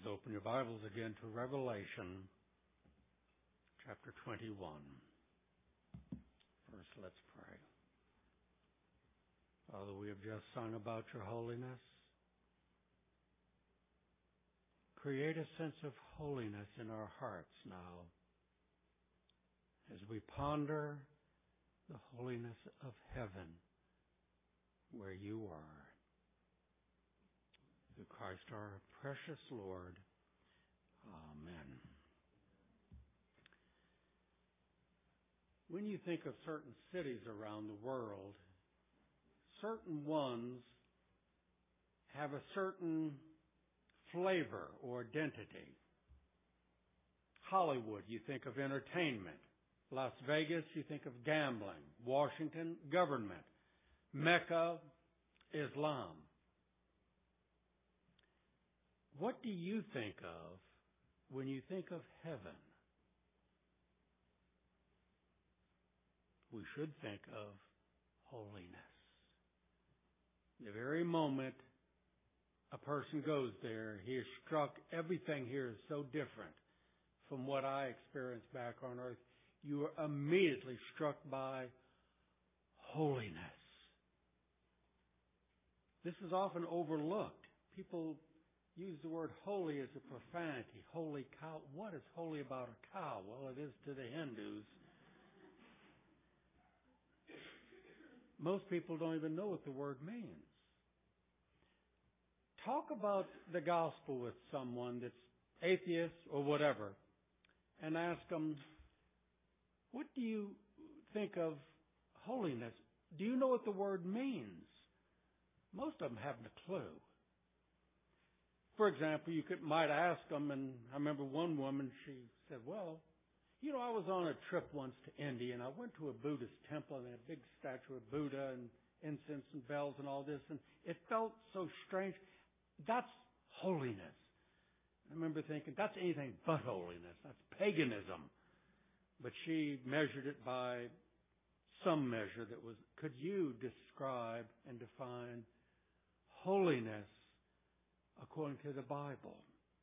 Please open your Bibles again to Revelation chapter 21. First, let's pray. Father, we have just sung about your holiness. Create a sense of holiness in our hearts now as we ponder the holiness of heaven where you are. Through Christ our precious Lord. Amen. When you think of certain cities around the world, certain ones have a certain flavor or identity. Hollywood, you think of entertainment. Las Vegas, you think of gambling. Washington, government. Mecca, Islam. What do you think of when you think of heaven? We should think of holiness. The very moment a person goes there, he is struck. Everything here is so different from what I experienced back on earth. You are immediately struck by holiness. This is often overlooked. People use the word holy as a profanity. Holy cow. What is holy about a cow? Well, it is to the Hindus. Most people don't even know what the word means. Talk about the gospel with someone that's atheist or whatever and ask them, what do you think of holiness? Do you know what the word means? Most of them haven't a clue. For example, you might ask them, and I remember one woman, she said, well, I was on a trip once to India, and I went to a Buddhist temple, and they had a big statue of Buddha and incense and bells and all this, and it felt so strange. That's holiness. I remember thinking, that's anything but holiness. That's paganism. But she measured it by some measure that was, could you describe and define holiness according to the Bible?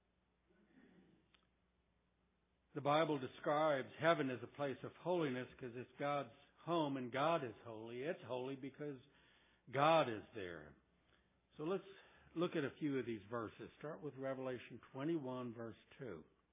The Bible describes heaven as a place of holiness because it's God's home and God is holy. It's holy because God is there. So let's look at a few of these verses. Start with Revelation 21, verse 2.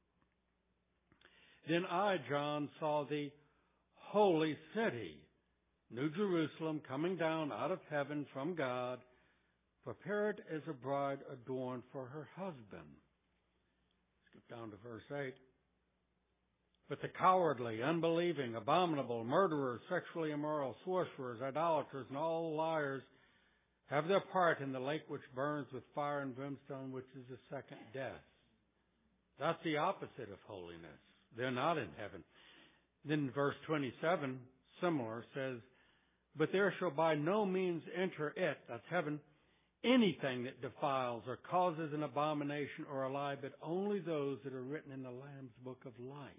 Then I, John, saw the holy city, New Jerusalem, coming down out of heaven from God, prepared as a bride adorned for her husband. Skip down to verse 8. But the cowardly, unbelieving, abominable, murderers, sexually immoral, sorcerers, idolaters, and all liars have their part in the lake which burns with fire and brimstone, which is the second death. That's the opposite of holiness. They're not in heaven. Then verse 27, similar, says, but there shall by no means enter it, that's heaven, anything that defiles or causes an abomination or a lie, but only those that are written in the Lamb's book of life.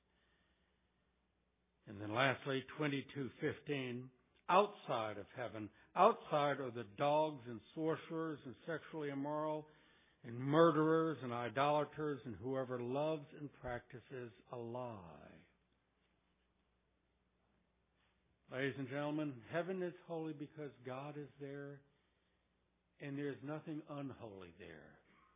And then lastly, 22:15, outside of heaven, outside are the dogs and sorcerers and sexually immoral and murderers and idolaters and whoever loves and practices a lie. Ladies and gentlemen, heaven is holy because God is there, and there's nothing unholy there.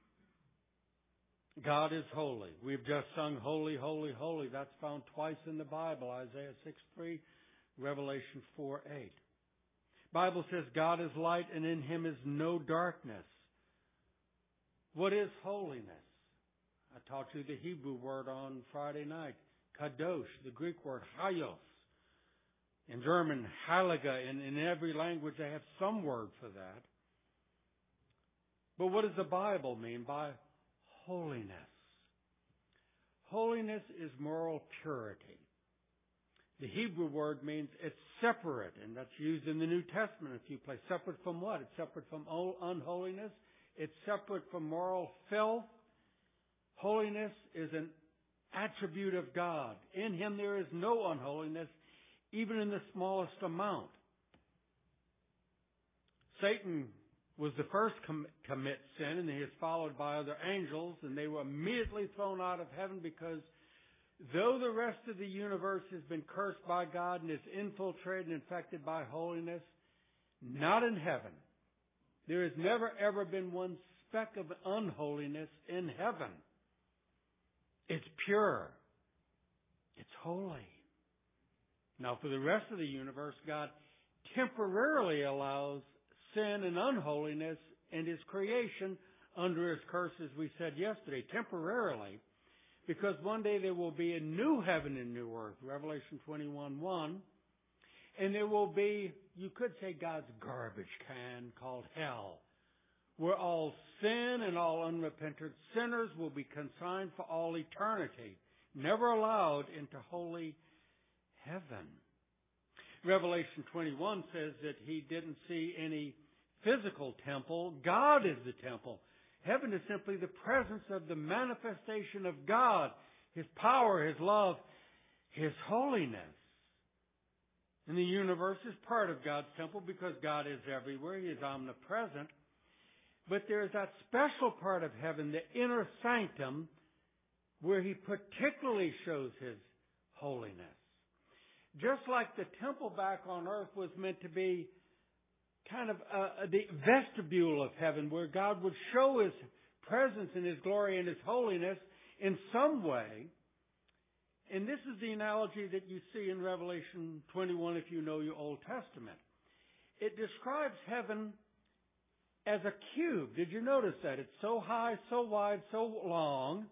God is holy. We've just sung holy, holy, holy. That's found twice in the Bible, Isaiah 6:3, Revelation 4:8. Bible says God is light and in Him is no darkness. What is holiness? I taught you the Hebrew word on Friday night, kadosh, the Greek word hayos. In German, heilige, and in every language they have some word for that. But what does the Bible mean by holiness? Holiness is moral purity. The Hebrew word means it's separate, and that's used in the New Testament a few places. Separate from what? It's separate from unholiness. It's separate from moral filth. Holiness is an attribute of God. In Him there is no unholiness, even in the smallest amount. Satan was the first commit sin, and he is followed by other angels, and they were immediately thrown out of heaven because though the rest of the universe has been cursed by God and is infiltrated and infected by holiness, not in heaven. There has never ever been one speck of unholiness in heaven. It's pure. It's holy. Now, for the rest of the universe, God temporarily allows sin and unholiness and His creation under His curse, as we said yesterday, temporarily, because one day there will be a new heaven and new earth, Revelation 21:1, and there will be, you could say, God's garbage can called hell, where all sin and all unrepentant sinners will be consigned for all eternity, never allowed into holy heaven. Revelation 21 says that He didn't see any physical temple. God is the temple. Heaven is simply the presence of the manifestation of God, His power, His love, His holiness. And the universe is part of God's temple because God is everywhere. He is omnipresent. But there is that special part of heaven, the inner sanctum, where He particularly shows His holiness. Just like the temple back on earth was meant to be kind of the vestibule of heaven, where God would show His presence and His glory and His holiness in some way. And this is the analogy that you see in Revelation 21 if you know your Old Testament. It describes heaven as a cube. Did you notice that? It's so high, so wide, so long.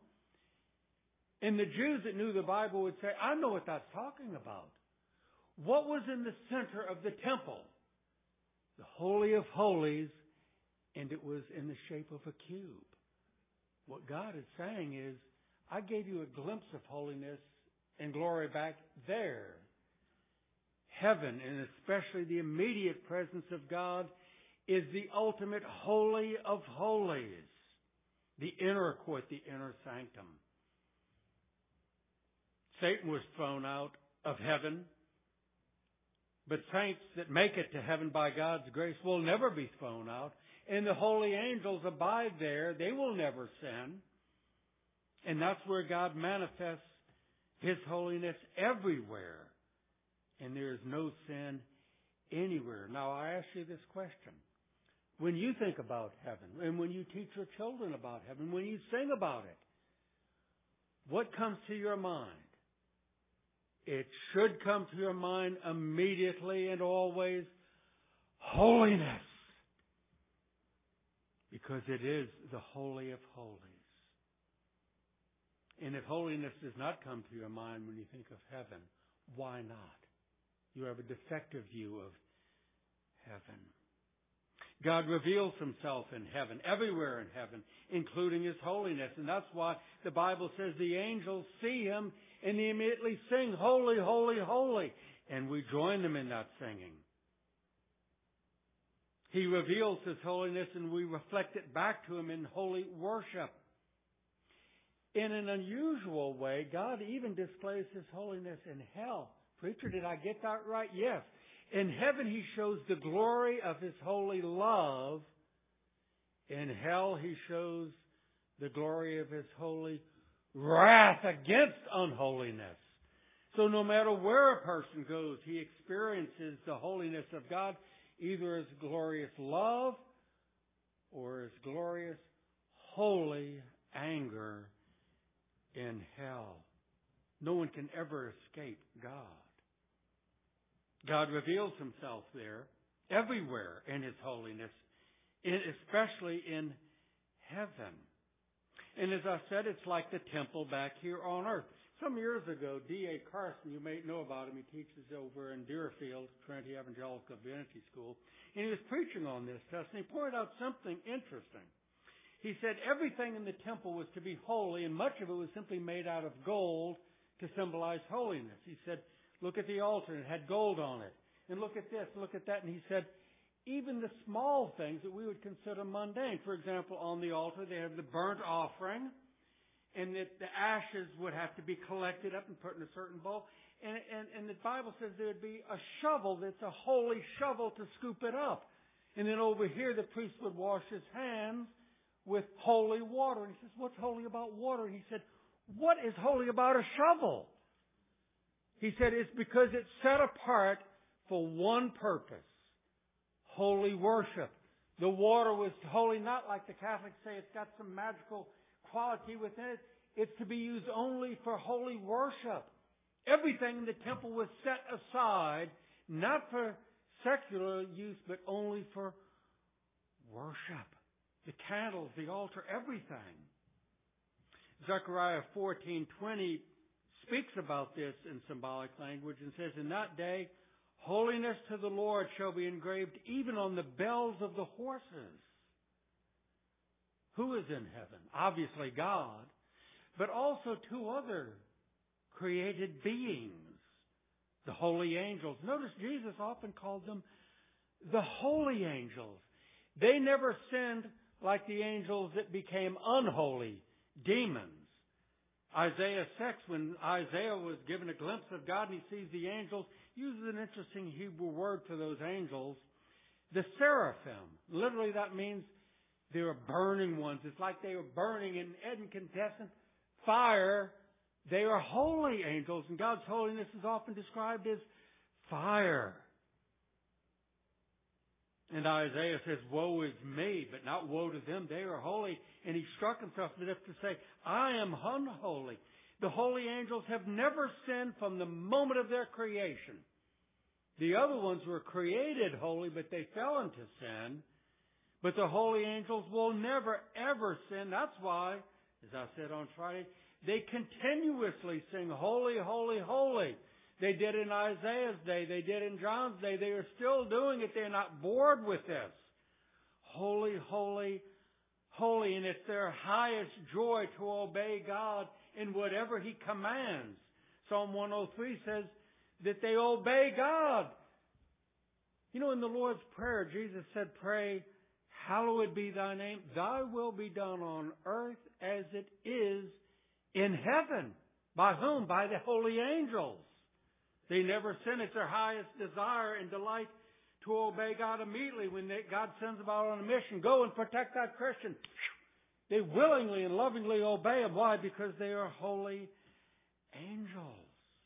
And the Jews that knew the Bible would say, I know what that's talking about. What was in the center of the temple? The Holy of Holies, and it was in the shape of a cube. What God is saying is, I gave you a glimpse of holiness and glory back there. Heaven, and especially the immediate presence of God, is the ultimate holy of holies. The inner court, the inner sanctum. Satan was thrown out of heaven. But saints that make it to heaven by God's grace will never be thrown out. And the holy angels abide there. They will never sin. And that's where God manifests His holiness everywhere. And there is no sin anywhere. Now I ask you this question. When you think about heaven, and when you teach your children about heaven, when you sing about it, what comes to your mind? It should come to your mind immediately and always, holiness. Because it is the Holy of Holies. And if holiness does not come to your mind when you think of heaven, why not? You have a defective view of heaven. God reveals Himself in heaven, everywhere in heaven, including His holiness. And that's why the Bible says the angels see Him and they immediately sing, holy, holy, holy. And we join them in that singing. He reveals His holiness and we reflect it back to Him in holy worship. In an unusual way, God even displays His holiness in hell. Preacher, did I get that right? Yes. In heaven, He shows the glory of His holy love. In hell, He shows the glory of His holy wrath against unholiness. So no matter where a person goes, he experiences the holiness of God, either as glorious love or as glorious holy anger in hell. No one can ever escape God. God reveals Himself there, everywhere in His holiness, especially in heaven. And as I said, it's like the temple back here on earth. Some years ago, D.A. Carson, you may know about him, he teaches over in Deerfield, Trinity Evangelical Divinity School, and he was preaching on this test, and he pointed out something interesting. He said everything in the temple was to be holy, and much of it was simply made out of gold to symbolize holiness. He said, look at the altar, it had gold on it. And look at this, look at that. And he said, even the small things that we would consider mundane. For example, on the altar, they have the burnt offering, and that the ashes would have to be collected up and put in a certain bowl. And the Bible says there would be a shovel that's a holy shovel to scoop it up. And then over here, the priest would wash his hands with holy water. And he says, what's holy about water? And he said, what is holy about a shovel? He said, it's because it's set apart for one purpose. Holy worship. The water was holy, not like the Catholics say it's got some magical quality within it. It's to be used only for holy worship. Everything in the temple was set aside, not for secular use, but only for worship. The candles, the altar, everything. Zechariah 14:20 speaks about this in symbolic language and says, in that day, holiness to the Lord shall be engraved even on the bells of the horses. Who is in heaven? Obviously God, but also two other created beings, the holy angels. Notice Jesus often called them the holy angels. They never sinned like the angels that became unholy, demons. Isaiah 6, when Isaiah was given a glimpse of God and he sees the angels, uses an interesting Hebrew word for those angels, the seraphim. Literally that means they were burning ones. It's like they were burning in incandescent fire. They are holy angels, and God's holiness is often described as fire. And Isaiah says, woe is me, but not woe to them. They are holy. And he struck himself as if to say, I am unholy. The holy angels have never sinned from the moment of their creation. The other ones were created holy, but they fell into sin. But the holy angels will never, ever sin. That's why, as I said on Friday, they continuously sing, holy, holy, holy. They did in Isaiah's day. They did in John's day. They are still doing it. They're not bored with this. Holy, holy, holy. And it's their highest joy to obey God in whatever He commands. Psalm 103 says that they obey God. You know, in the Lord's Prayer, Jesus said, pray, hallowed be thy name. Thy will be done on earth as it is in heaven. By whom? By the holy angels. They never sin. It's their highest desire and delight to obey God immediately when God sends them out on a mission. Go and protect that Christian. They willingly and lovingly obey Him. Why? Because they are holy angels.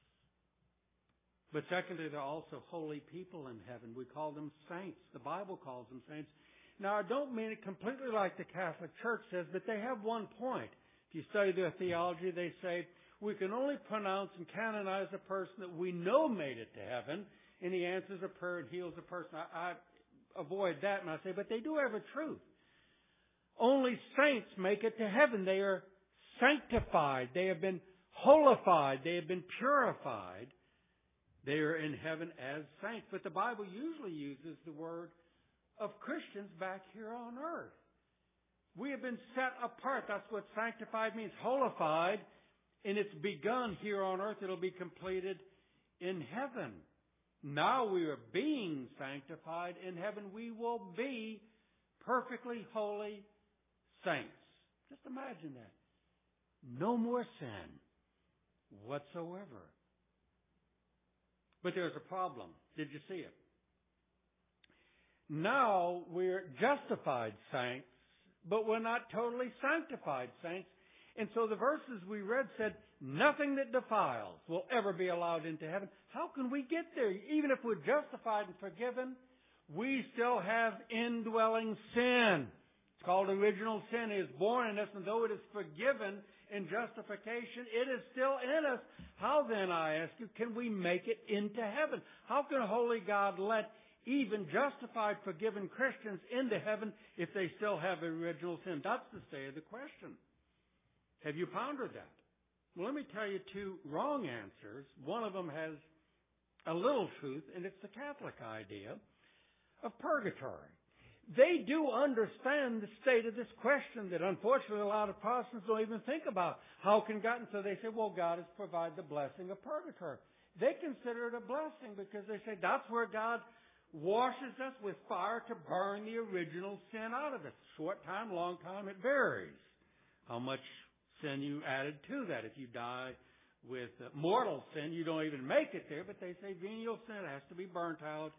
But secondly, they're also holy people in heaven. We call them saints. The Bible calls them saints. Now, I don't mean it completely like the Catholic Church says, but they have one point. If you study their theology, they say, we can only pronounce and canonize a person that we know made it to heaven, and he answers a prayer and heals a person. I avoid that, and I say, but they do have a truth. Only saints make it to heaven. They are sanctified. They have been holified. They have been purified. They are in heaven as saints. But the Bible usually uses the word of Christians back here on earth. We have been set apart. That's what sanctified means. Holified. And it's begun here on earth. It'll be completed in heaven. Now we are being sanctified in heaven. We will be perfectly holy saints. Just imagine that. No more sin whatsoever. But there's a problem. Did you see it? Now we're justified saints, but we're not totally sanctified saints. And so the verses we read said, nothing that defiles will ever be allowed into heaven. How can we get there? Even if we're justified and forgiven, we still have indwelling sin. It's called original sin. It is born in us, and though it is forgiven in justification, it is still in us. How then, I ask you, can we make it into heaven? How can a holy God let even justified, forgiven Christians into heaven if they still have original sin? That's the state of the question. Have you pondered that? Well, let me tell you two wrong answers. One of them has a little truth, and it's the Catholic idea of purgatory. They do understand the state of this question that unfortunately a lot of Protestants don't even think about. How can God? And so they say, well, God has provided the blessing of purgatory. They consider it a blessing because they say that's where God washes us with fire to burn the original sin out of us. Short time, long time, it varies. How much sin you added to that. If you die with mortal sin, you don't even make it there, but they say venial sin has to be burnt out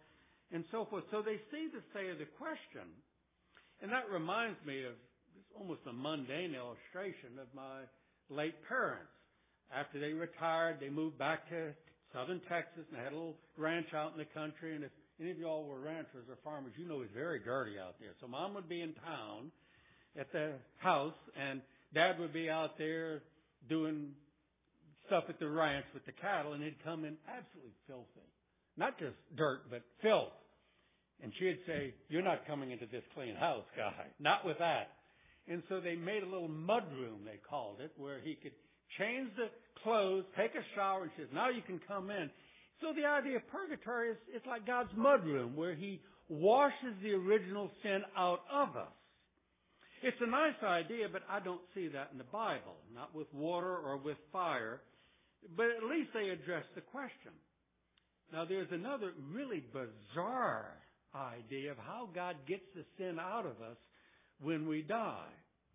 and so forth. So they see the say of the question. And that reminds me of almost a mundane illustration of my late parents. After they retired, they moved back to southern Texas and had a little ranch out in the country. And if any of y'all were ranchers or farmers, you know it's very dirty out there. So Mom would be in town at the house, and Dad would be out there doing stuff at the ranch with the cattle, and he'd come in absolutely filthy. Not just dirt, but filth. And she'd say, "You're not coming into this clean house, guy. Not with that." And so they made a little mud room, they called it, where he could change the clothes, take a shower, and she says, "Now you can come in." So the idea of purgatory is it's like God's mud room, where He washes the original sin out of us. It's a nice idea, but I don't see that in the Bible. Not with water or with fire. But at least they address the question. Now there's another really bizarre idea of how God gets the sin out of us when we die.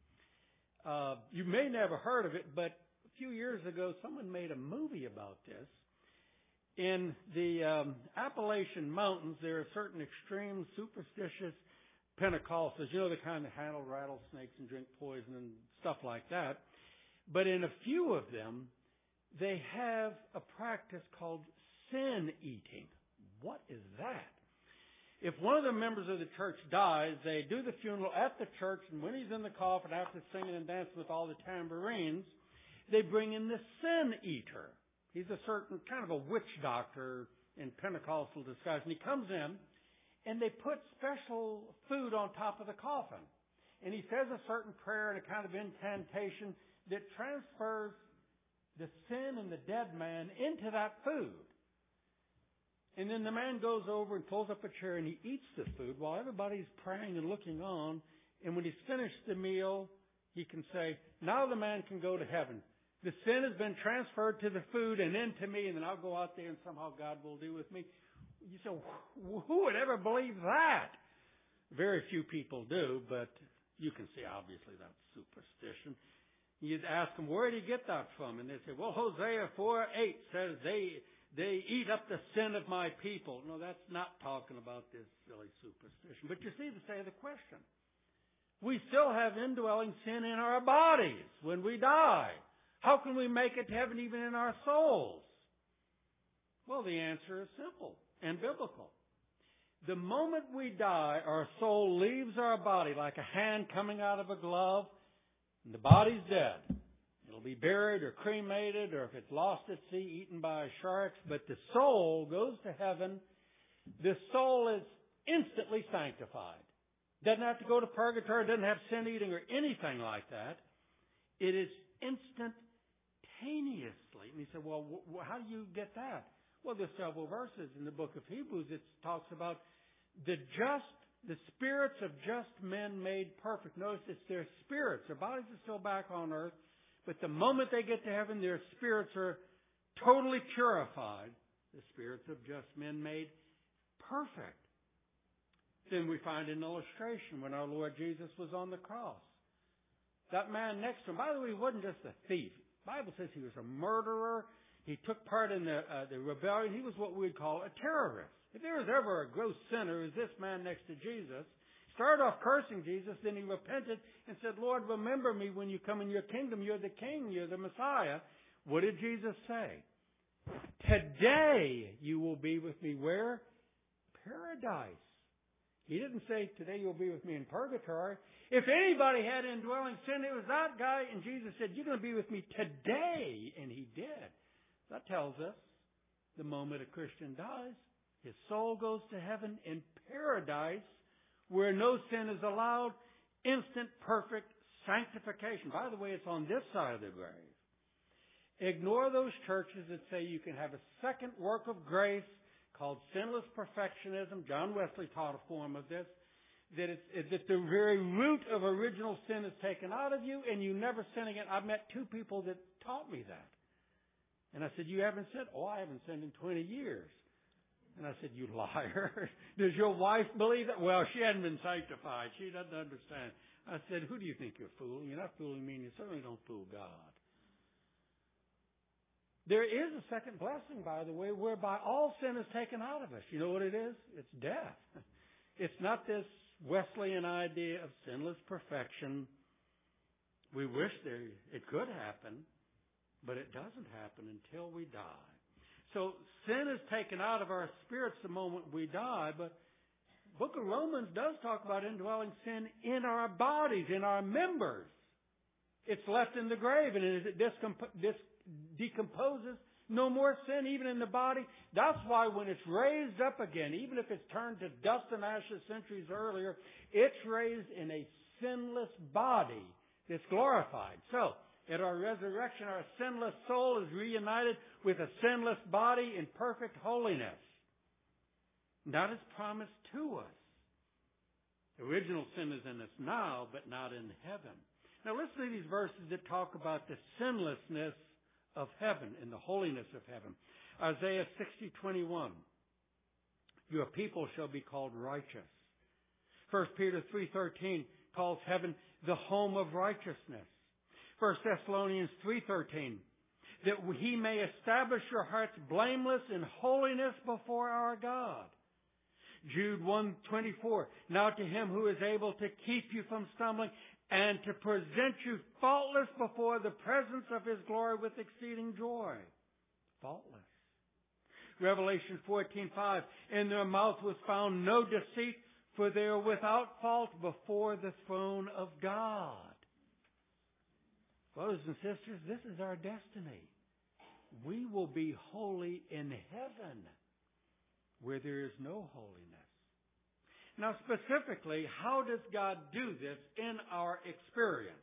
You may never heard of it, but a few years ago someone made a movie about this. In the Appalachian Mountains, there are certain extreme superstitious Pentecostals, you know, the kind that handle rattlesnakes and drink poison and stuff like that. But in a few of them, they have a practice called sin eating. What is that? If one of the members of the church dies, they do the funeral at the church, and when he's in the coffin, after singing and dancing with all the tambourines, they bring in the sin eater. He's a certain kind of a witch doctor in Pentecostal disguise, and he comes in, and they put special food on top of the coffin. And he says a certain prayer and a kind of incantation that transfers the sin and the dead man into that food. And then the man goes over and pulls up a chair and he eats the food while everybody's praying and looking on. And when he's finished the meal, he can say, "Now the man can go to heaven. The sin has been transferred to the food and into me, and then I'll go out there and somehow God will do with me." You say, who would ever believe that? Very few people do, but you can see obviously that's superstition. You'd ask them, "Where do you get that from?" And they say, "Well, Hosea 4:8 says they eat up the sin of my people." No, that's not talking about this silly superstition. But you see the say of the question. We still have indwelling sin in our bodies when we die. How can we make it to heaven even in our souls? Well, the answer is simple and biblical. The moment we die, our soul leaves our body like a hand coming out of a glove, and the body's dead. It'll be buried or cremated, or if it's lost at sea, eaten by sharks. But the soul goes to heaven. The soul is instantly sanctified. Doesn't have to go to purgatory, doesn't have sin eating or anything like that. It is instantaneously. And he said, "Well, how do you get that?" Well, there's several verses in the book of Hebrews. It talks about the spirits of just men made perfect. Notice it's their spirits. Their bodies are still back on earth. But the moment they get to heaven, their spirits are totally purified. The spirits of just men made perfect. Then we find an illustration when our Lord Jesus was on the cross. That man next to him, by the way, he wasn't just a thief. The Bible says he was a murderer. He took part in the rebellion. He was what we'd call a terrorist. If there was ever a gross sinner, it was this man next to Jesus. Started off cursing Jesus, then he repented and said, "Lord, remember me when you come in your kingdom. You're the king. You're the Messiah." What did Jesus say? "Today you will be with me." Where? Paradise. He didn't say, "Today you'll be with me in purgatory." If anybody had indwelling sin, it was that guy. And Jesus said, "You're going to be with me today." And he did. That tells us the moment a Christian dies, his soul goes to heaven in paradise where no sin is allowed, instant, perfect sanctification. By the way, it's on this side of the grave. Ignore those churches that say you can have a second work of grace called sinless perfectionism. John Wesley taught a form of this. That the very root of original sin is taken out of you and you never sin again. I've met two people that taught me that. And I said, "You haven't sinned?" "Oh, I haven't sinned in 20 years. And I said, "You liar. Does your wife believe that?" "Well, she hadn't been sanctified. She doesn't understand." I said, "Who do you think you're fooling? You're not fooling me, and you certainly don't fool God." There is a second blessing, by the way, whereby all sin is taken out of us. You know what it is? It's death. It's not this Wesleyan idea of sinless perfection. We wish it could happen, but it doesn't happen until we die. So sin is taken out of our spirits the moment we die, but the book of Romans does talk about indwelling sin in our bodies, in our members. It's left in the grave, and as it decomposes, no more sin even in the body. That's why when it's raised up again, even if it's turned to dust and ashes centuries earlier, it's raised in a sinless body that's glorified. So, at our resurrection, our sinless soul is reunited with a sinless body in perfect holiness. That is promised to us. The original sin is in us now, but not in heaven. Now listen to these verses that talk about the sinlessness of heaven and the holiness of heaven. Isaiah 60:21. Your people shall be called righteous. 1 Peter 3:13 calls heaven the home of righteousness. 1 Thessalonians 3:13, that he may establish your hearts blameless in holiness before our God. Jude 1:24, now to him who is able to keep you from stumbling and to present you faultless before the presence of his glory with exceeding joy. Faultless. Revelation 14:5, in their mouth was found no deceit, for they are without fault before the throne of God. Brothers and sisters, this is our destiny. We will be holy in heaven, where there is no holiness. Now specifically, how does God do this in our experience?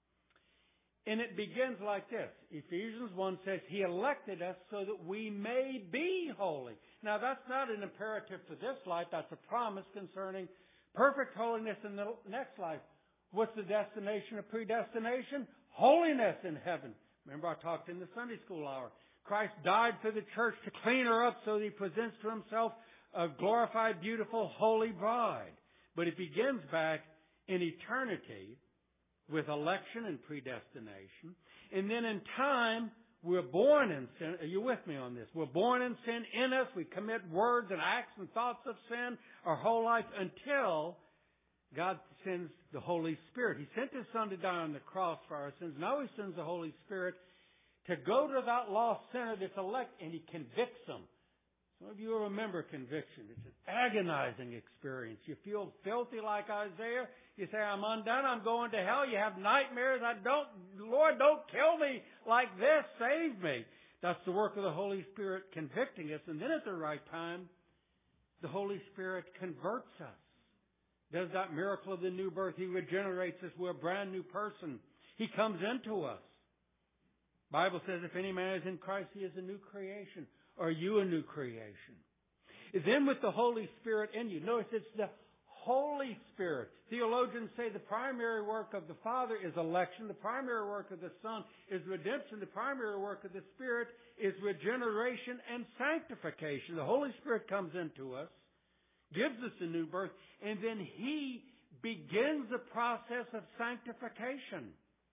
And it begins like this. Ephesians 1 says, he elected us so that we may be holy. Now that's not an imperative for this life. That's a promise concerning perfect holiness in the next life. What's the destination of predestination? Holiness in heaven. Remember I talked in the Sunday school hour. Christ died for the church to clean her up so that he presents to himself a glorified, beautiful, holy bride. But it begins back in eternity with election and predestination. And then in time, we're born in sin. Are you with me on this? We're born in sin in us. We commit words and acts and thoughts of sin our whole life until God sends the Holy Spirit. He sent His Son to die on the cross for our sins. Now He sends the Holy Spirit to go to that lost sinner that's elect, and He convicts them. Some of you remember conviction. It's an agonizing experience. You feel filthy like Isaiah. You say, I'm undone. I'm going to hell. You have nightmares. Lord, don't kill me like this. Save me. That's the work of the Holy Spirit convicting us. And then at the right time, the Holy Spirit converts us. Does that miracle of the new birth. He regenerates us. We're a brand new person. He comes into us. The Bible says if any man is in Christ, he is a new creation. Are you a new creation? Then with the Holy Spirit in you. Notice it's the Holy Spirit. Theologians say the primary work of the Father is election. The primary work of the Son is redemption. The primary work of the Spirit is regeneration and sanctification. The Holy Spirit comes into us, gives us a new birth, and then He begins the process of sanctification.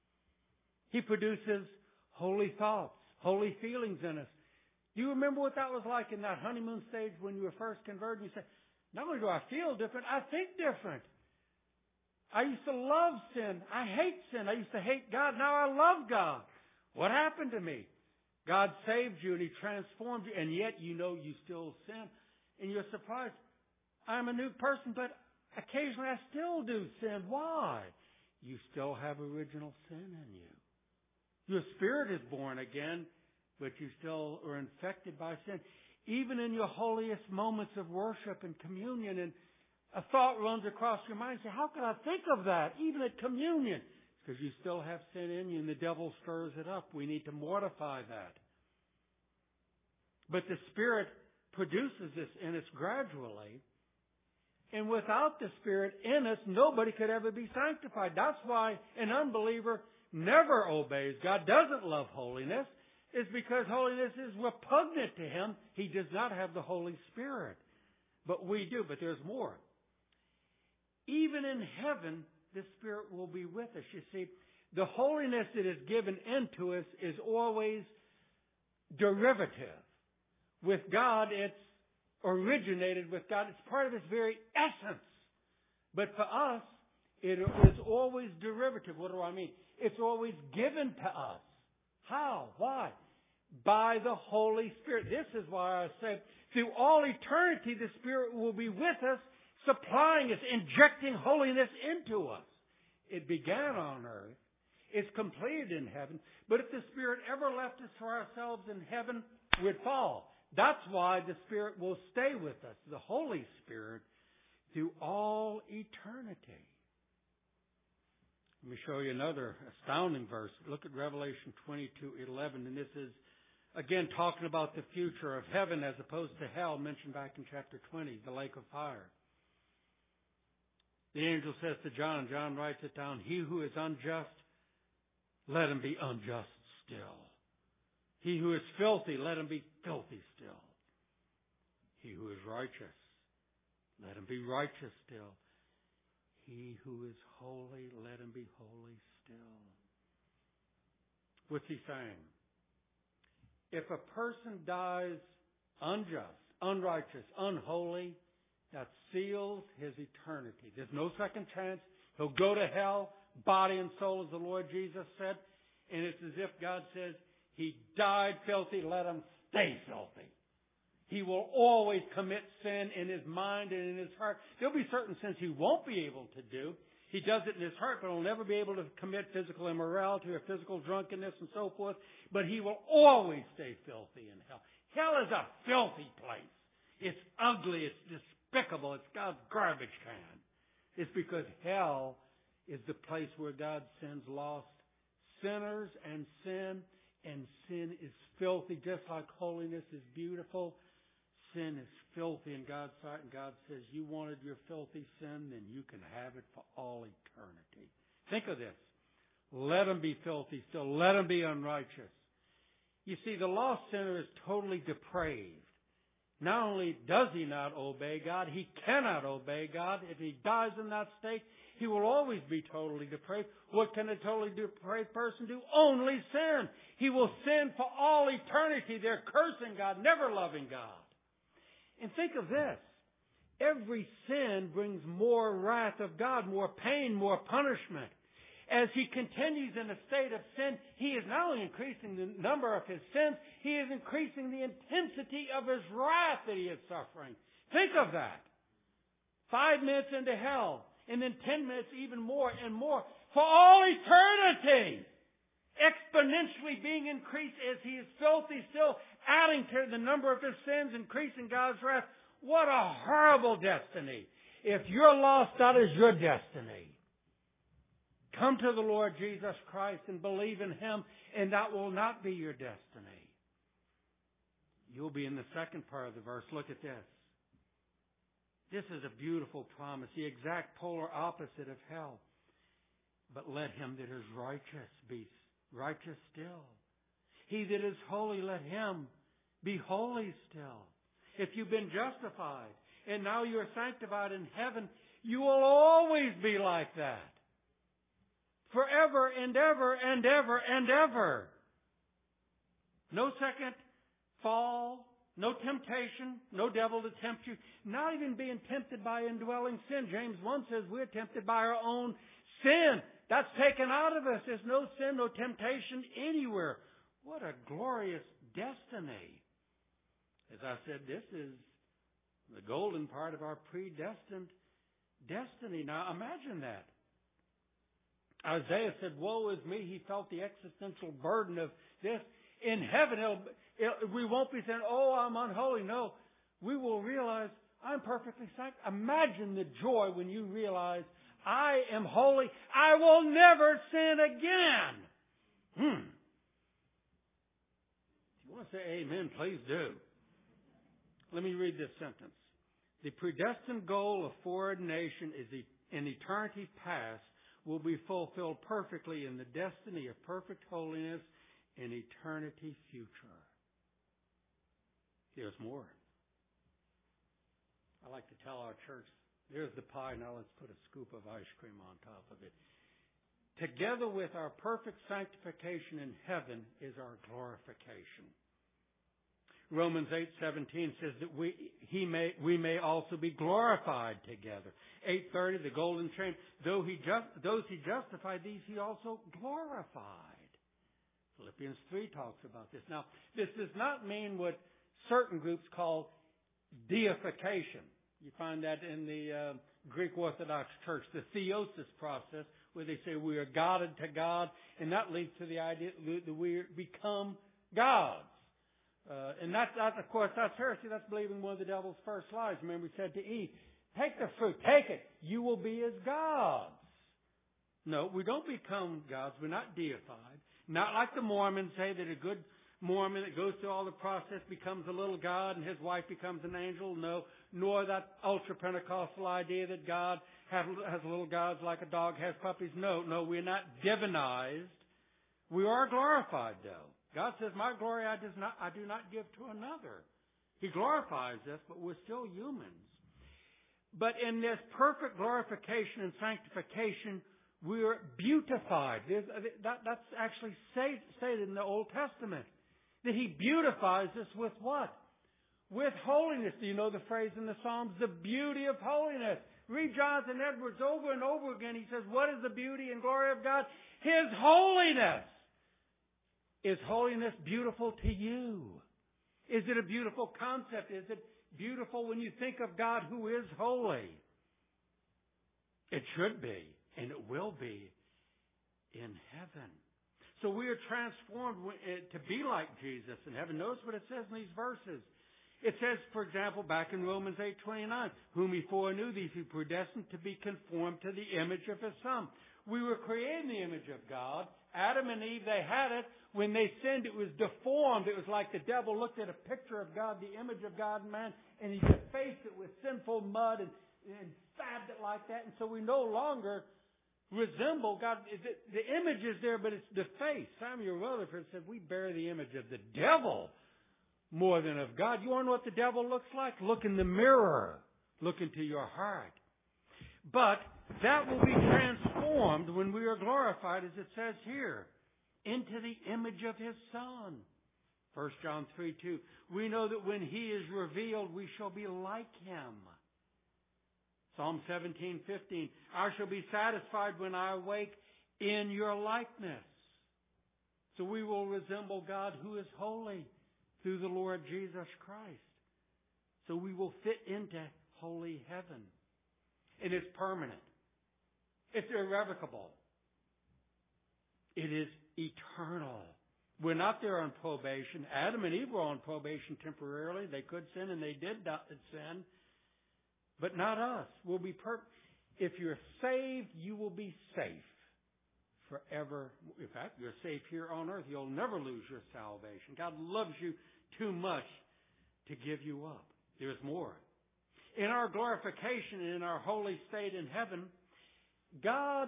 He produces holy thoughts, holy feelings in us. Do you remember what that was like in that honeymoon stage when you were first converted? You said, not only do I feel different, I think different. I used to love sin. I hate sin. I used to hate God. Now I love God. What happened to me? God saved you and He transformed you, and yet you know you still sin. And you're surprised. I'm a new person, but occasionally I still do sin. Why? You still have original sin in you. Your spirit is born again, but you still are infected by sin. Even in your holiest moments of worship and communion, and a thought runs across your mind, you say, how could I think of that, even at communion? It's because you still have sin in you, and the devil stirs it up. We need to mortify that. But the Spirit produces this in us gradually. And without the Spirit in us, nobody could ever be sanctified. That's why an unbeliever never obeys. God doesn't love holiness. It's because holiness is repugnant to Him. He does not have the Holy Spirit. But we do. But there's more. Even in heaven, the Spirit will be with us. You see, the holiness that is given into us is always derivative. With God, it's originated with God. It's part of His very essence. But for us, it is always derivative. What do I mean? It's always given to us. How? Why? By the Holy Spirit. This is why I said, through all eternity, the Spirit will be with us, supplying us, injecting holiness into us. It began on earth. It's completed in heaven. But if the Spirit ever left us for ourselves in heaven, we'd fall. That's why the Spirit will stay with us, the Holy Spirit, through all eternity. Let me show you another astounding verse. Look at Revelation 22:11, and this is, again, talking about the future of heaven as opposed to hell, mentioned back in chapter 20, the lake of fire. The angel says to John, and John writes it down, he who is unjust, let him be unjust still. He who is filthy, let him be filthy still. He who is righteous, let him be righteous still. He who is holy, let him be holy still. What's he saying? If a person dies unjust, unrighteous, unholy, that seals his eternity. There's no second chance. He'll go to hell, body and soul, as the Lord Jesus said. And it's as if God says, he died filthy, let him stay filthy. He will always commit sin in his mind and in his heart. There'll be certain sins he won't be able to do. He does it in his heart, but he'll never be able to commit physical immorality or physical drunkenness and so forth. But he will always stay filthy in hell. Hell is a filthy place. It's ugly. It's despicable. It's God's garbage can. It's because hell is the place where God sends lost sinners and sin is filthy, just like holiness is beautiful. Sin is filthy in God's sight, and God says, you wanted your filthy sin, then you can have it for all eternity. Think of this. Let him be filthy still. Let him be unrighteous. You see, the lost sinner is totally depraved. Not only does he not obey God, he cannot obey God. If he dies in that state, he will always be totally depraved. What can a totally depraved person do? Only sin. He will sin for all eternity. They're cursing God, never loving God. And think of this. Every sin brings more wrath of God, more pain, more punishment. As he continues in a state of sin, he is not only increasing the number of his sins, he is increasing the intensity of his wrath that he is suffering. Think of that. 5 minutes into hell, and then 10 minutes even more and more. For all eternity! Exponentially being increased as he is filthy still, adding to the number of his sins, increasing God's wrath. What a horrible destiny. If you're lost, that is your destiny. Come to the Lord Jesus Christ and believe in Him, and that will not be your destiny. You'll be in the second part of the verse. Look at this. This is a beautiful promise, the exact polar opposite of hell. But let him that is righteous be righteous still. He that is holy, let him be holy still. If you've been justified and now you're sanctified in heaven, you will always be like that. Forever and ever and ever and ever. No second fall, no temptation, no devil to tempt you. Not even being tempted by indwelling sin. James 1 says we're tempted by our own sin. That's taken out of us. There's no sin, no temptation anywhere. What a glorious destiny. As I said, this is the golden part of our predestined destiny. Now imagine that. Isaiah said, woe is me. He felt the existential burden of this. In heaven, we won't be saying, oh, I'm unholy. No, we will realize I'm perfectly sanctified. Imagine the joy when you realize I am holy. I will never sin again. If you want to say amen, please do. Let me read this sentence. The predestined goal of foreordination is in eternity past will be fulfilled perfectly in the destiny of perfect holiness in eternity future. There's more. I like to tell our church, there's the pie, now let's put a scoop of ice cream on top of it. Together with our perfect sanctification in heaven is our glorification. Romans 8:17 says that we may also be glorified together. 8:30, the golden chain. Those he justified, these he also glorified. Philippians 3 talks about this. Now, this does not mean what certain groups call deification. You find that in the Greek Orthodox Church, the theosis process, where they say we are godded to God, and that leads to the idea that we become gods. And that's, of course, that's heresy. That's believing one of the devil's first lies. Remember, he said to Eve, take the fruit, take it. You will be as gods. No, we don't become gods. We're not deified. Not like the Mormons say that a good Mormon that goes through all the process becomes a little god and his wife becomes an angel. No, nor that ultra-Pentecostal idea that God has little gods like a dog has puppies. No, we're not divinized. We are glorified, though. God says, my glory I do not give to another. He glorifies us, but we're still humans. But in this perfect glorification and sanctification, we're beautified. That's actually stated in the Old Testament. That He beautifies us with what? With holiness. Do you know the phrase in the Psalms? The beauty of holiness. Read Jonathan Edwards over and over again. He says, what is the beauty and glory of God? His holiness. Is holiness beautiful to you? Is it a beautiful concept? Is it beautiful when you think of God who is holy? It should be, and it will be in heaven. So we are transformed to be like Jesus in heaven. Notice what it says in these verses. It says, for example, back in Romans 8:29, whom He foreknew, these He predestined to be conformed to the image of His Son. We were created in the image of God. Adam and Eve, they had it. When they sinned, it was deformed. It was like the devil looked at a picture of God, the image of God in man, and he defaced it with sinful mud and stabbed it like that. And so we no longer resemble God. The image is there, but it's defaced. Samuel Rutherford said, we bear the image of the devil more than of God. You want to know what the devil looks like? Look in the mirror. Look into your heart. But that will be transformed when we are glorified, as it says here, into the image of His Son. 1 John 3:2. We know that when He is revealed, we shall be like Him. Psalm 17:15. I shall be satisfied when I awake in your likeness. So we will resemble God who is holy through the Lord Jesus Christ. So we will fit into holy heaven. It is permanent. It's irrevocable. It is eternal. We're not there on probation. Adam and Eve were on probation temporarily. They could sin and they did sin. But not us. We'll be if you're saved, you will be safe forever. In fact, you're safe here on earth. You'll never lose your salvation. God loves you too much to give you up. There's more. In our glorification and in our holy state in heaven, God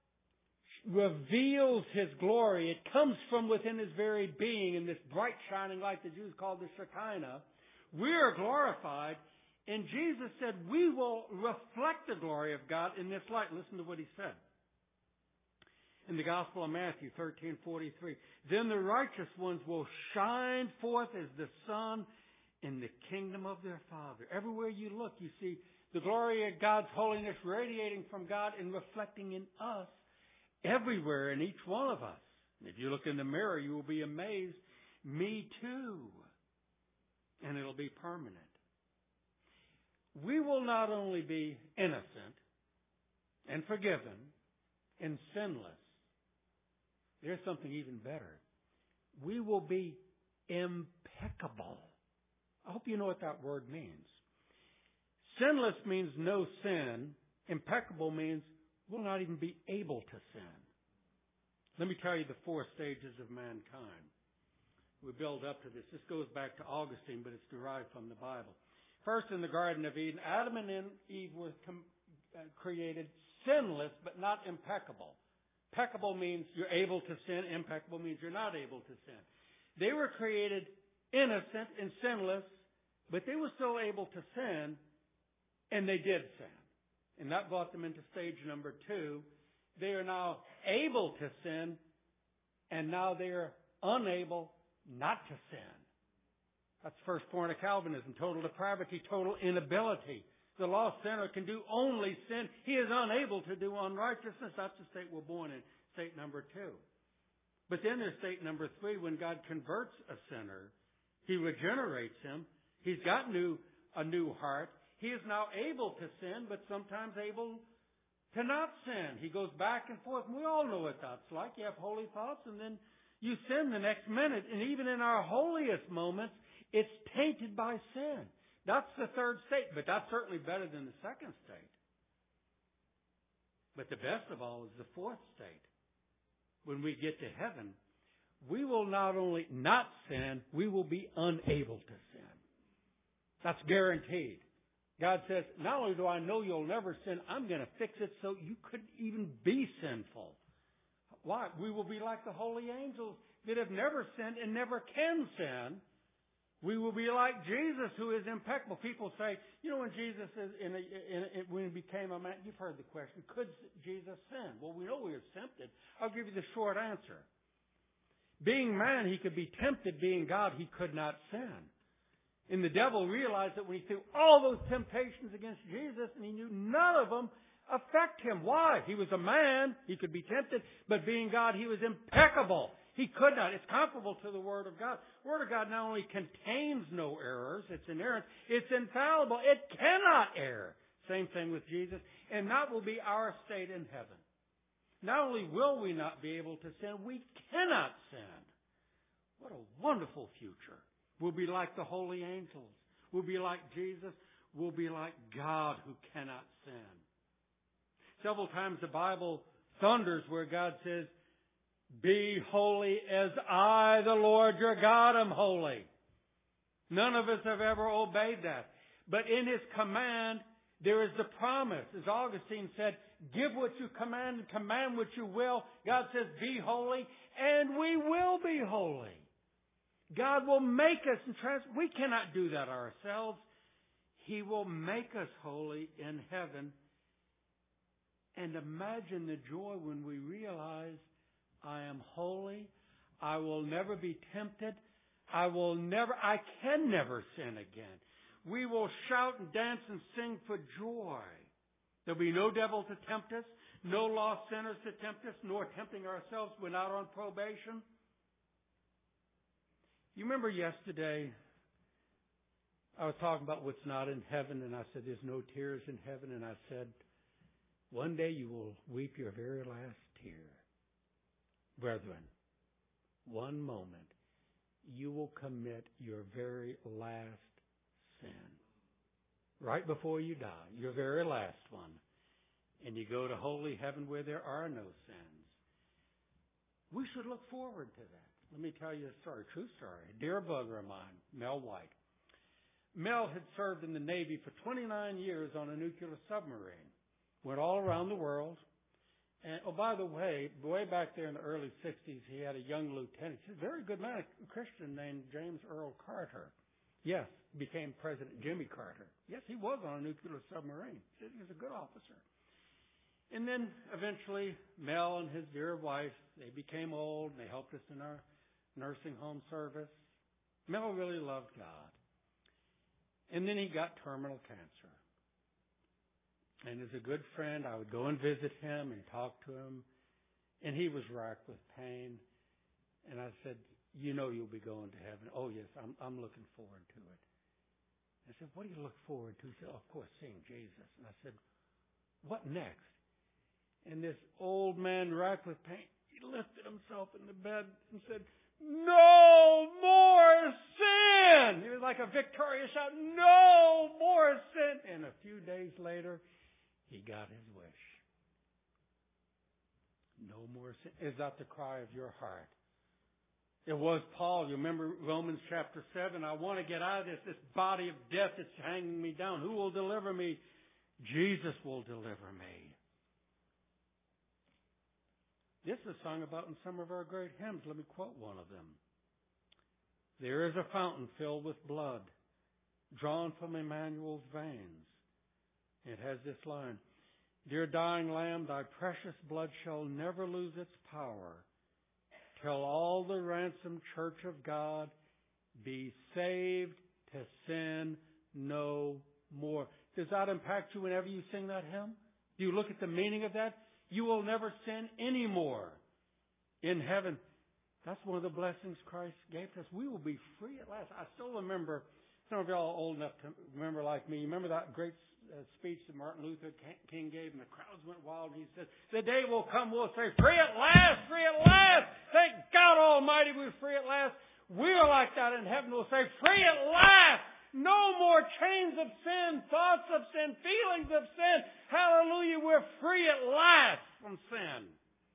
reveals His glory. It comes from within His very being in this bright shining light the Jews called the Shekinah. We are glorified, and Jesus said we will reflect the glory of God in this light. Listen to what He said. In the Gospel of Matthew 13:43, then the righteous ones will shine forth as the sun in the kingdom of their Father. Everywhere you look, you see the glory of God's holiness radiating from God and reflecting in us everywhere in each one of us. And if you look in the mirror, you will be amazed. Me too. And it'll be permanent. We will not only be innocent and forgiven and sinless. There's something even better. We will be impeccable. I hope you know what that word means. Sinless means no sin. Impeccable means we'll not even be able to sin. Let me tell you the 4 stages of mankind. We build up to this. This goes back to Augustine, but it's derived from the Bible. First, in the Garden of Eden, Adam and Eve were created sinless, but not impeccable. Impeccable means you're able to sin. Impeccable means you're not able to sin. They were created innocent and sinless, but they were still able to sin, and they did sin. And that brought them into stage number 2. They are now able to sin, and now they are unable not to sin. That's the first point of Calvinism. Total depravity, total inability. The lost sinner can do only sin. He is unable to do unrighteousness. That's the state we're born in. State number 2. But then there's state number 3. When God converts a sinner, He regenerates him. He's got a new heart. He is now able to sin, but sometimes able to not sin. He goes back and forth. And we all know what that's like. You have holy thoughts and then you sin the next minute. And even in our holiest moments, it's tainted by sin. That's the third state, but that's certainly better than the second state. But the best of all is the fourth state. When we get to heaven, we will not only not sin, we will be unable to sin. That's guaranteed. God says, not only do I know you'll never sin, I'm going to fix it so you couldn't even be sinful. Why? We will be like the holy angels that have never sinned and never can sin. We will be like Jesus, who is impeccable. People say, when Jesus is when he became a man, you've heard the question, could Jesus sin? Well, we know we are tempted. I'll give you the short answer. Being man, he could be tempted. Being God, he could not sin. And the devil realized that when he threw all those temptations against Jesus, and he knew none of them affect him. Why? He was a man. He could be tempted. But being God, he was impeccable. He could not. It's comparable to the Word of God. The Word of God not only contains no errors, it's inerrant, it's infallible. It cannot err. Same thing with Jesus. And that will be our state in heaven. Not only will we not be able to sin, we cannot sin. What a wonderful future. We'll be like the holy angels. We'll be like Jesus. We'll be like God who cannot sin. Several times the Bible thunders where God says, be holy as I, the Lord your God, am holy. None of us have ever obeyed that. But in His command, there is the promise. As Augustine said, give what you command and command what you will. God says, be holy, and we will be holy. God will make us we cannot do that ourselves. He will make us holy in heaven. And imagine the joy when we realize I am holy. I will never be tempted. I can never sin again. We will shout and dance and sing for joy. There'll be no devil to tempt us, no lost sinners to tempt us, nor tempting ourselves when not on probation. You remember yesterday, I was talking about what's not in heaven, and I said there's no tears in heaven, and I said, one day you will weep your very last tear. Brethren, one moment, you will commit your very last sin. Right before you die, your very last one. And you go to holy heaven where there are no sins. We should look forward to that. Let me tell you a story, true story. A dear brother of mine, Mel White. Mel had served in the Navy for 29 years on a nuclear submarine. Went all around the world. And, oh, by the way back there in the early 60s, he had a young lieutenant. He's a very good man, a Christian named James Earl Carter. Yes, became President Jimmy Carter. Yes, he was on a nuclear submarine. He was a good officer. And then eventually, Mel and his dear wife, they became old, and they helped us in our nursing home service. Mel really loved God. And then he got terminal cancer. And as a good friend, I would go and visit him and talk to him. And he was racked with pain. And I said, you'll be going to heaven. Oh, yes, I'm looking forward to it. I said, what do you look forward to? He said, of course, seeing Jesus. And I said, what next? And this old man racked with pain, he lifted himself in the bed and said, no more sin! It was like a victorious shout, no more sin! And a few days later, he got his wish. No more sin. Is that the cry of your heart? It was Paul. You remember Romans chapter 7? I want to get out of this body of death that's hanging me down. Who will deliver me? Jesus will deliver me. This is sung about in some of our great hymns. Let me quote one of them. There is a fountain filled with blood, drawn from Emmanuel's veins. It has this line, dear dying Lamb, thy precious blood shall never lose its power, till all the ransomed church of God Be saved to sin no more. Does that impact you whenever you sing that hymn? Do you look at the meaning of that? You will never sin anymore in heaven. That's one of the blessings Christ gave us. We will be free at last. I still remember, some of y'all are old enough to remember like me. Remember that great speech that Martin Luther King gave, and the crowds went wild. And he said, "The day will come, we'll say, free at last, free at last. Thank God Almighty, we're free at last." We are like that in heaven. We'll say, free at last. No more chains of sin, thoughts of sin, feelings of sin. Hallelujah, we're free at last from sin.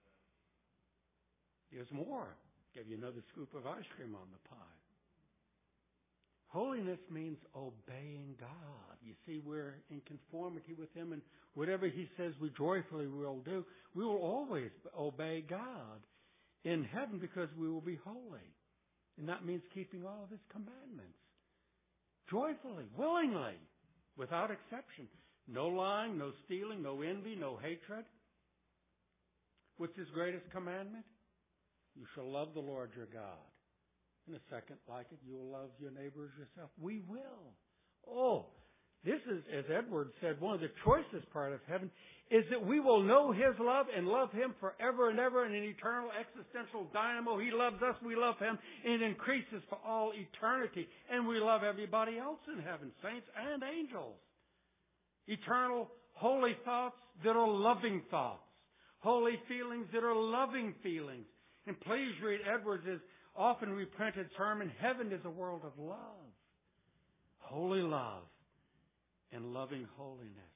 There's more. Give you another scoop of ice cream on the pie. Holiness means obeying God. You see, we're in conformity with Him, and whatever He says we joyfully will do. We will always obey God in heaven because we will be holy. And that means keeping all of His commandments. Joyfully, willingly, without exception. No lying, no stealing, no envy, no hatred. What's His greatest commandment? You shall love the Lord your God. And a second like it, you will love your neighbor as yourself. We will. Oh, this is, as Edward said, one of the choicest part of heaven is that we will know His love and love Him forever and ever in an eternal existential dynamo. He loves us, we love Him, and it increases for all eternity. And we love everybody else in heaven, saints and angels. Eternal, holy thoughts that are loving thoughts. Holy feelings that are loving feelings. And please read Edwards' often reprinted sermon, Heaven is a world of love. Holy love and loving holiness.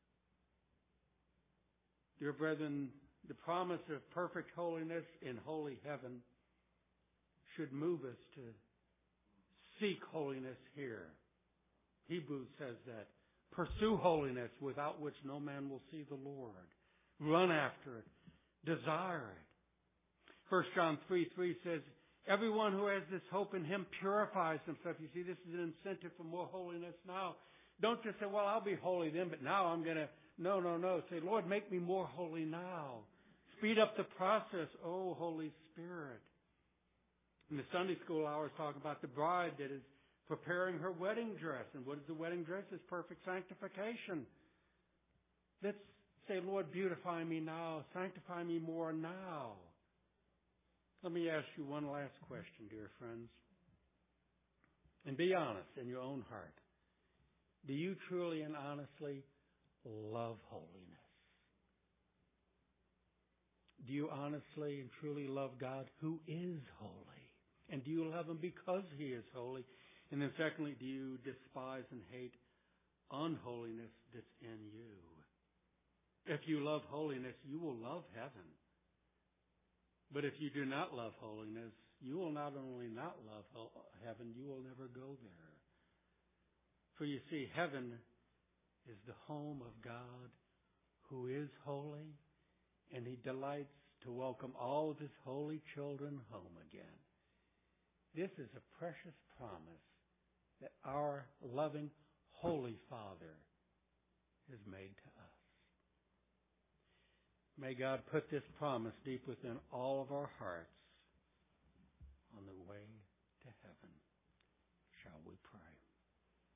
Dear brethren, the promise of perfect holiness in holy heaven should move us to seek holiness here. Hebrews says that. Pursue holiness without which no man will see the Lord. Run after it. Desire it. 1 John 3:3 says, everyone who has this hope in Him purifies himself. You see, this is an incentive for more holiness now. Don't just say, well, I'll be holy then, but now I'm going to... No. Say, Lord, make me more holy now. Speed up the process, oh, Holy Spirit. In the Sunday school, I was talking about the bride that is preparing her wedding dress. And what is the wedding dress? It's perfect sanctification. Let's say, Lord, beautify me now. Sanctify me more now. Let me ask you one last question, dear friends. And be honest in your own heart. Do you truly and honestly love holiness? Do you honestly and truly love God who is holy? And do you love Him because He is holy? And then secondly, do you despise and hate unholiness that's in you? If you love holiness, you will love heaven. But if you do not love holiness, you will not only not love heaven, you will never go there. For you see, heaven is the home of God who is holy, and He delights to welcome all of His holy children home again. This is a precious promise that our loving, holy Father has made to us. May God put this promise deep within all of our hearts